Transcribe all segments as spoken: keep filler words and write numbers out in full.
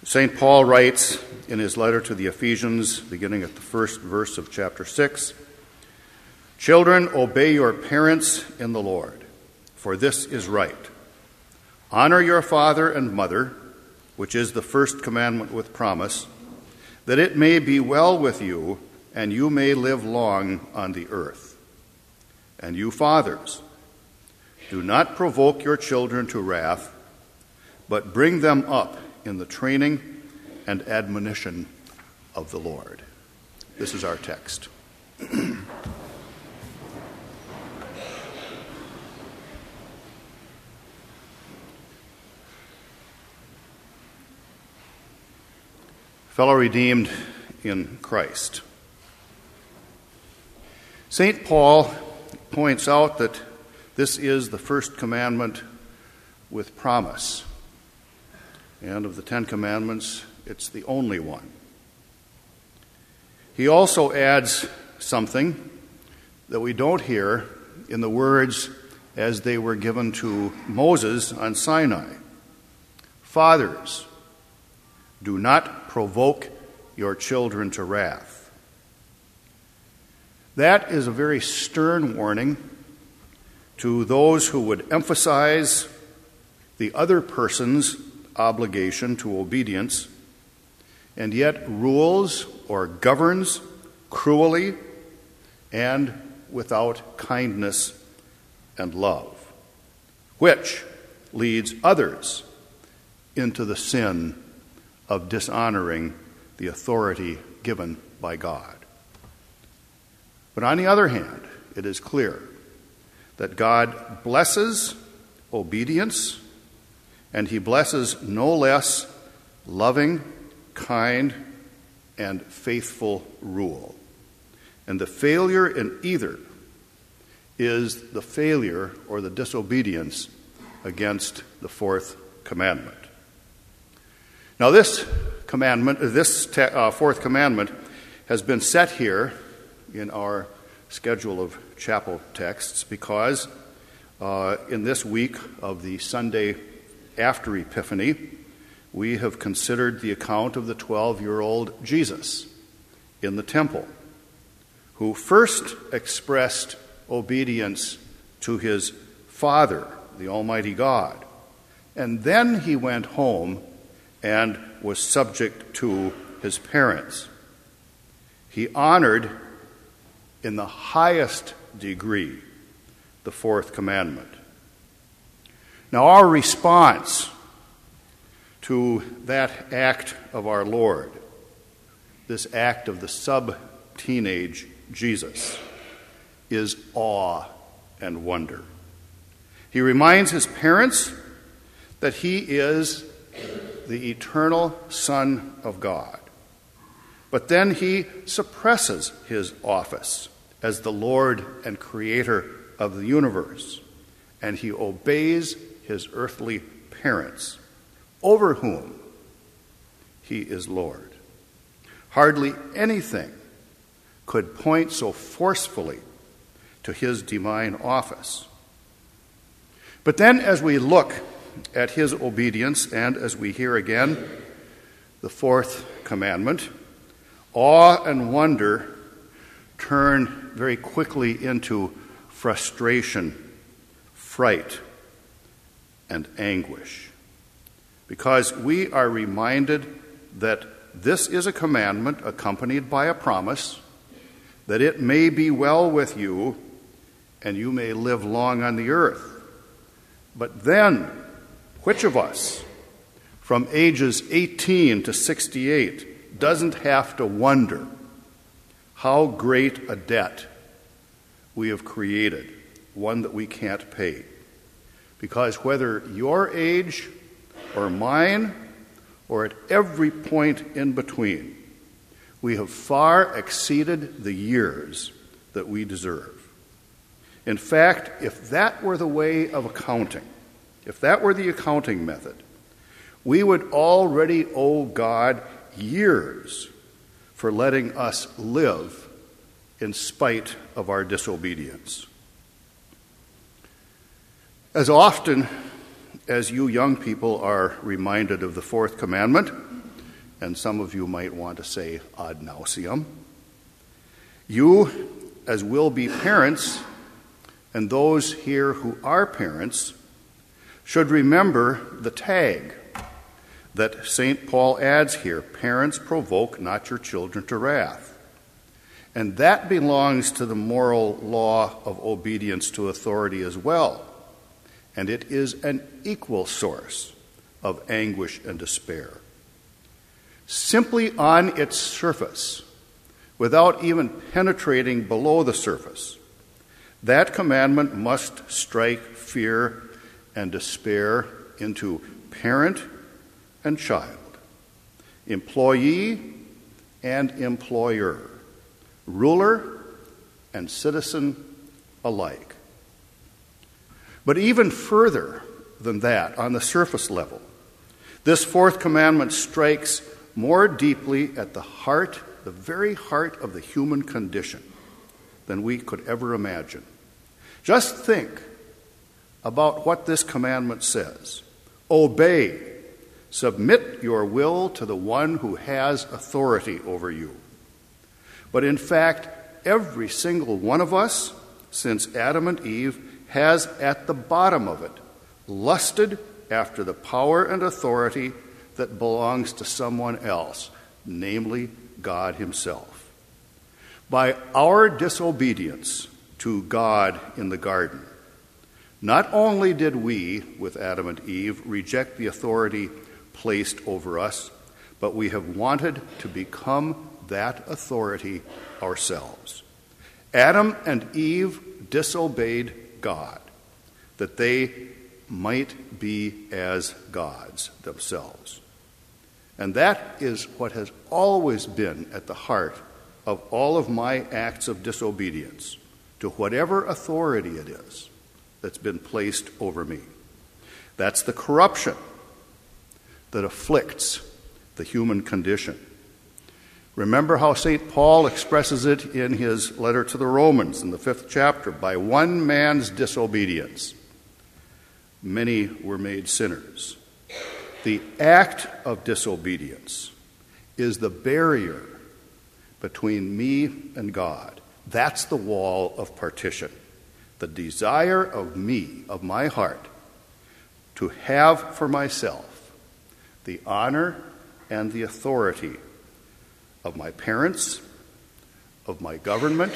Saint Paul writes in his letter to the Ephesians, beginning at the first verse of chapter six, "Children, obey your parents in the Lord, for this is right. Honor your father and mother, which is the first commandment with promise, that it may be well with you and you may live long on the earth. And you fathers, do not provoke your children to wrath, but bring them up in the training and admonition of the Lord." This is our text. Fellow redeemed in Christ, Saint Paul points out that this is the first commandment with promise. And of the Ten Commandments, it's the only one. He also adds something that we don't hear in the words as they were given to Moses on Sinai. Fathers, do not provoke your children to wrath. That is a very stern warning to those who would emphasize the other person's obligation to obedience and yet rules or governs cruelly and without kindness and love, which leads others into the sin of dishonoring the authority given by God. But on the other hand, it is clear that God blesses obedience, and he blesses no less loving, kind, and faithful rule. And the failure in either is the failure or the disobedience against the fourth commandment. Now, this commandment, this te- uh, fourth commandment, has been set here in our schedule of chapel texts because uh, in this week of the Sunday after Epiphany, we have considered the account of the twelve-year-old Jesus in the temple, who first expressed obedience to his Father, the Almighty God, and then he went home and was subject to his parents. He honored in the highest degree the fourth commandment. Now, our response to that act of our Lord, this act of the sub-teenage Jesus, is awe and wonder. He reminds his parents that he is the eternal Son of God. But then he suppresses his office as the Lord and Creator of the universe, and he obeys his earthly parents, over whom he is Lord. Hardly anything could point so forcefully to his divine office. But then as we look at his obedience and as we hear again the fourth commandment, awe and wonder turn very quickly into frustration, fright, and anguish, because we are reminded that this is a commandment accompanied by a promise that it may be well with you and you may live long on the earth. But then, which of us, from ages eighteen to sixty-eight, doesn't have to wonder how great a debt we have created, one that we can't pay? Because whether your age or mine, or at every point in between, we have far exceeded the years that we deserve. In fact, if that were the way of accounting, if that were the accounting method, we would already owe God years for letting us live in spite of our disobedience. As often as you young people are reminded of the fourth commandment, and some of you might want to say ad nauseam. You, as will-be parents, and those here who are parents, should remember the tag that Saint Paul adds here: parents, provoke not your children to wrath. And that belongs to the moral law of obedience to authority as well. And it is an equal source of anguish and despair. Simply on its surface, without even penetrating below the surface, that commandment must strike fear and despair into parent and child, employee and employer, ruler and citizen alike. But even further than that, on the surface level, this fourth commandment strikes more deeply at the heart, the very heart of the human condition than we could ever imagine. Just think about what this commandment says. Obey, submit your will to the one who has authority over you. But in fact, every single one of us, since Adam and Eve, has at the bottom of it lusted after the power and authority that belongs to someone else, namely God himself. By our disobedience to God in the garden, not only did we, with Adam and Eve, reject the authority placed over us, but we have wanted to become that authority ourselves. Adam and Eve disobeyed God, that they might be as gods themselves. And that is what has always been at the heart of all of my acts of disobedience to whatever authority it is that's been placed over me. That's the corruption that afflicts the human condition. Remember how Saint Paul expresses it in his letter to the Romans in the fifth chapter: by one man's disobedience, many were made sinners. The act of disobedience is the barrier between me and God. That's the wall of partition. The desire of me, of my heart, to have for myself the honor and the authority of my parents, of my government,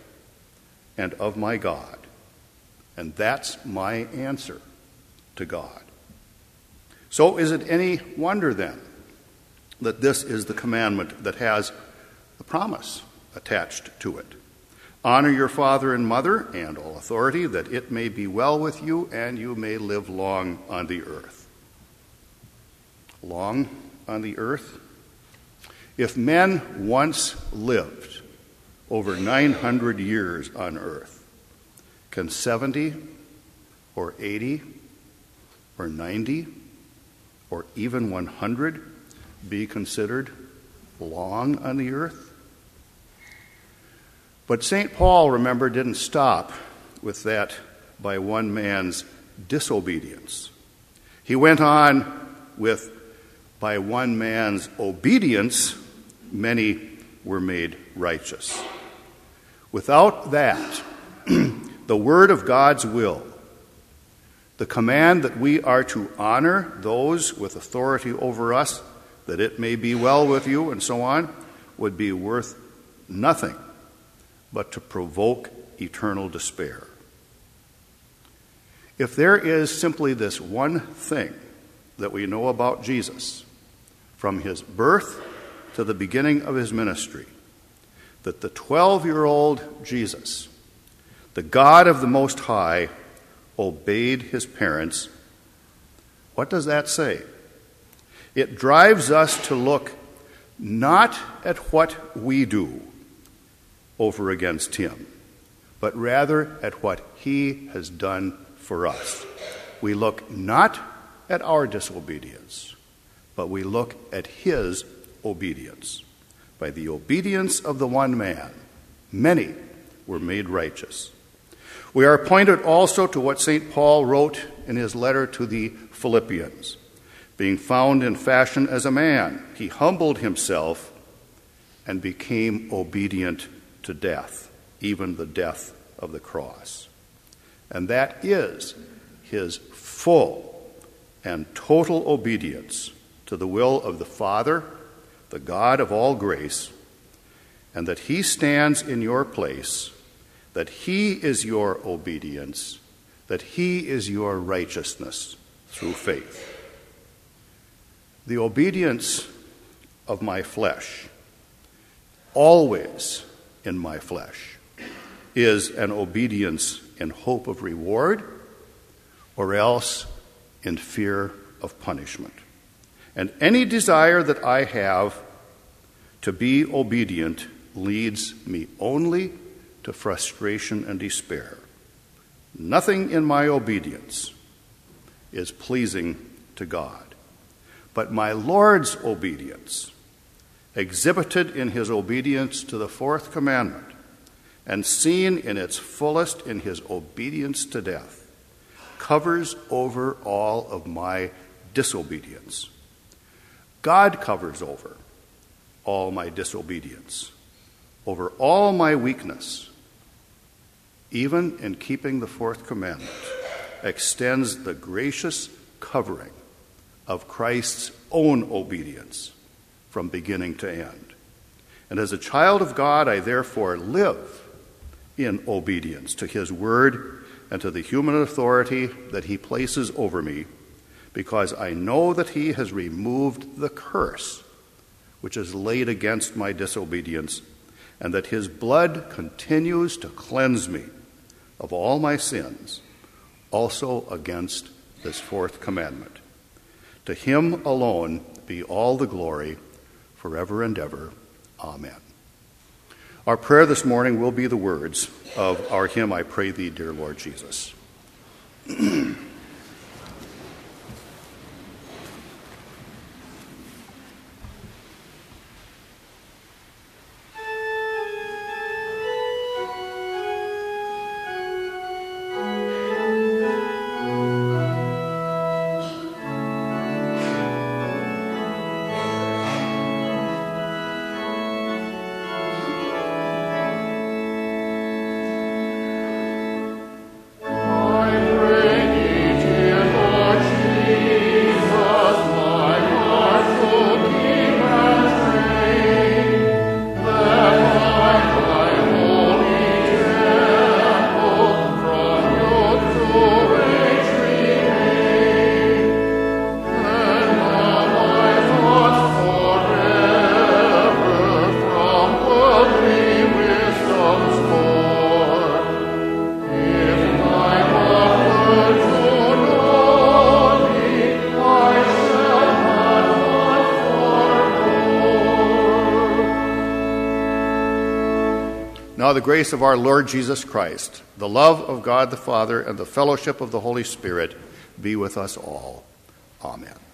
and of my God. And that's my answer to God. So is it any wonder then that this is the commandment that has the promise attached to it? Honor your father and mother and all authority, that it may be well with you and you may live long on the earth. Long on the earth? If men once lived over nine hundred years on earth, can seventy or eighty or ninety or even one hundred be considered long on the earth? But Saint Paul, remember, didn't stop with that by one man's disobedience. He went on with, by one man's obedience, many were made righteous. Without that, the word of God's will, the command that we are to honor those with authority over us, that it may be well with you, and so on, would be worth nothing but to provoke eternal despair. If there is simply this one thing that we know about Jesus, from his birth to the beginning of his ministry, that the twelve-year-old Jesus, the God of the Most High, obeyed his parents, what does that say? It drives us to look not at what we do over against him, but rather at what he has done for us. We look not at our disobedience, but we look at his obedience. By the obedience of the one man, many were made righteous. We are pointed also to what Saint Paul wrote in his letter to the Philippians, Being found in fashion as a man, he humbled himself and became obedient to death, even the death of the cross. And that is his full and total obedience to the will of the Father, the God of all grace, and that he stands in your place, that he is your obedience, that he is your righteousness through faith. The obedience of my flesh, always in my flesh, is an obedience in hope of reward or else in fear of punishment. And any desire that I have to be obedient leads me only to frustration and despair. Nothing in my obedience is pleasing to God. But my Lord's obedience, exhibited in his obedience to the fourth commandment and seen in its fullest in his obedience to death, covers over all of my disobedience. God covers over all my disobedience, over all my weakness, even in keeping the fourth commandment, extends the gracious covering of Christ's own obedience from beginning to end. And as a child of God, I therefore live in obedience to his word and to the human authority that he places over me, because I know that he has removed the curse which is laid against my disobedience, and that his blood continues to cleanse me of all my sins, also against this fourth commandment. To him alone be all the glory forever and ever. Amen. Our prayer this morning will be the words of our hymn, I Pray Thee, Dear Lord Jesus. Now the grace of our Lord Jesus Christ, the love of God the Father, and the fellowship of the Holy Spirit be with us all. Amen.